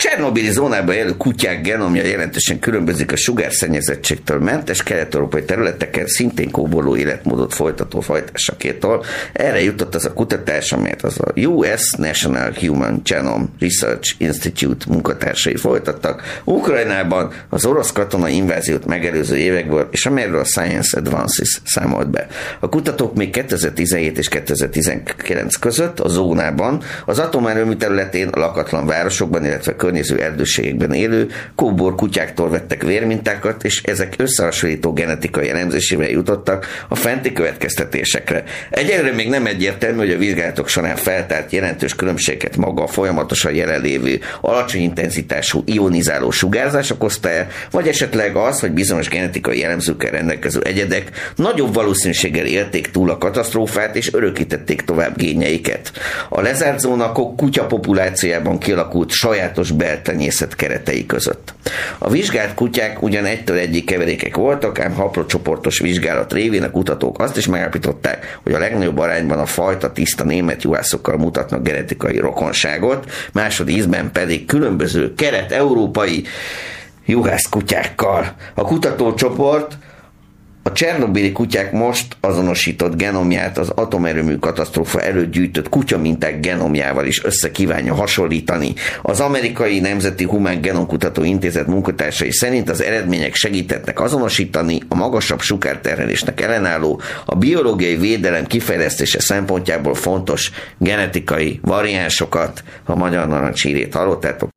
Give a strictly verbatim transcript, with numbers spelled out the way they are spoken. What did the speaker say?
Csernobili zónában élő kutyák genomja jelentősen különbözik a sugárszennyezettségtől mentes kelet-európai területeken szintén kóborló életmódot folytató fajtásakétól. Erre jutott az a kutatás, amelyet az a U S National Human Genome Research Institute munkatársai folytattak Ukrajnában az orosz katonai inváziót megelőző évekből, és amelyről a Science Advances számolt be. A kutatók még kétezer-tizenhét és kétezer-tizenkilenc között a zónában, az atomerőmű területén, a lakatlan városokban, illetve környező erdőségekben élő kóbor kutyáktól vettek vérmintákat, és ezek összehasonlító genetikai elemzésével jutottak a fenti következtetésekre. Egyelőre még nem egyértelmű, hogy a vizsgálatok során feltárt jelentős különbségeket maga a folyamatosan jelenlévő alacsony intenzitású ionizáló sugárzás okozta el, vagy esetleg az, hogy bizonyos genetikai jellemzőkkel rendelkező egyedek nagyobb valószínűséggel élték túl a katasztrófát, és örökítették tovább génjeiket. A lezárt zóna kutya populációjában kialakult sajátos beltenyészet keretei között. A vizsgált kutyák ugyan egytől egyig keverékek voltak, ám haplócsoportos vizsgálat révén a kutatók azt is megállapították, hogy a legnagyobb arányban a fajta tiszta német juhászokkal mutatnak genetikai rokonságot, másodízben pedig különböző kelet-európai juhászkutyákkal. A kutatócsoport a csernobili kutyák most azonosított genomját az atomerőmű katasztrófa előtt gyűjtött kutyaminták genomjával is össze kívánja hasonlítani. Az amerikai Nemzeti Humán Genomkutató Intézet munkatársai szerint az eredmények segítettek azonosítani a magasabb sugárterhelésnek ellenálló, a biológiai védelem kifejlesztése szempontjából fontos genetikai variánsokat. A Magyar Narancsírét hallottátok.